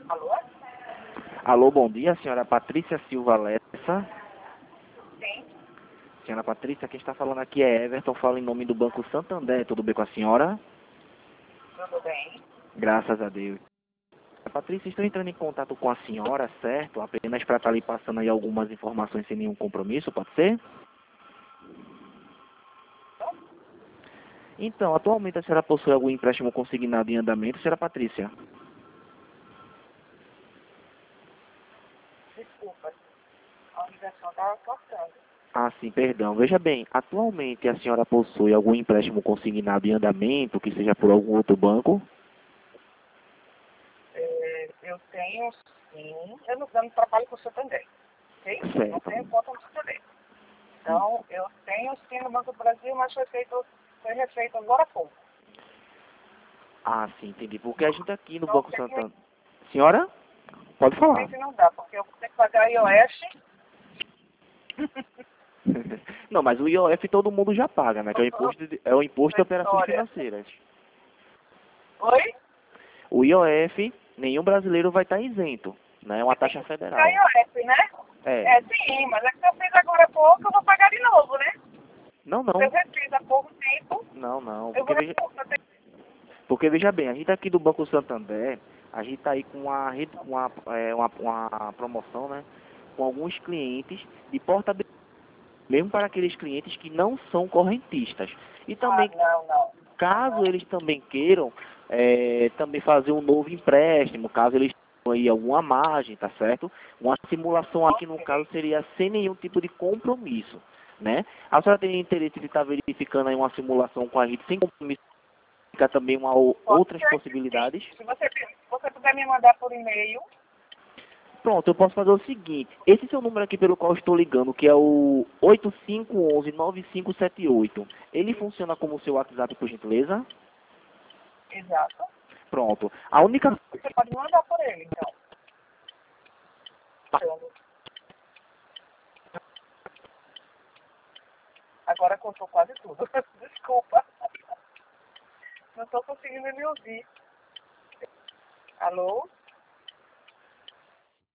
Alô? Alô, bom dia, senhora Patrícia Silva Lessa. Sim, Senhora Patrícia, quem está falando aqui é Everton, fala em nome do Banco Santander. Tudo bem com a senhora? tudo bem. Graças a Deus. Patrícia, estou entrando em contato com a senhora, certo? Apenas para estar lhe passando aí algumas informações sem nenhum compromisso, pode ser? Então, atualmente a senhora possui algum empréstimo consignado em andamento, senhora Patrícia? Desculpa, a ligação estava cortando. Ah, sim, perdão. Veja bem, atualmente a senhora possui algum empréstimo consignado em andamento, que seja por algum outro banco? Eu tenho sim, eu não trabalho com o Santander, ok? Não Certo. tenho conta no Santander. Então, eu tenho sim no Banco do Brasil, mas foi refeito agora há pouco. Ah, sim, entendi. Porque a gente aqui no Então, Banco Santander... Senhora? Pode falar. realmente não dá, porque eu vou ter que pagar IOF. Não, mas o IOF todo mundo já paga, né? Que é o imposto de operações História. financeiras. Oi? O IOF, nenhum brasileiro vai estar isento, né? É uma taxa A federal. IOF, né? É. Sim, mas é que eu fiz agora há pouco, eu vou pagar de novo, né? Não, Eu não. refiz há pouco tempo, Não, não. eu vou refazer. Porque veja bem, a gente aqui do Banco Santander, a gente tá aí com uma promoção, né? Com alguns clientes de portabilidade, mesmo para aqueles clientes que não são correntistas. E Ah, também, não. caso eles também queiram também fazer um novo empréstimo, caso eles tenham aí alguma margem, tá certo? Uma simulação aqui no caso seria sem nenhum tipo de compromisso, né? A senhora tem interesse de estar verificando aí uma simulação com a gente sem compromisso, fica também Pode outras ser que sim. possibilidades? Se você puder me mandar por e-mail, Pronto, eu posso fazer o seguinte, esse seu número aqui pelo qual eu estou ligando, que é o 8511-9578, ele funciona como o seu WhatsApp, por gentileza? exato. Pronto. A única... Você pode mandar por ele, então. Então, agora contou quase tudo. Desculpa. Não estou conseguindo me ouvir. Alô?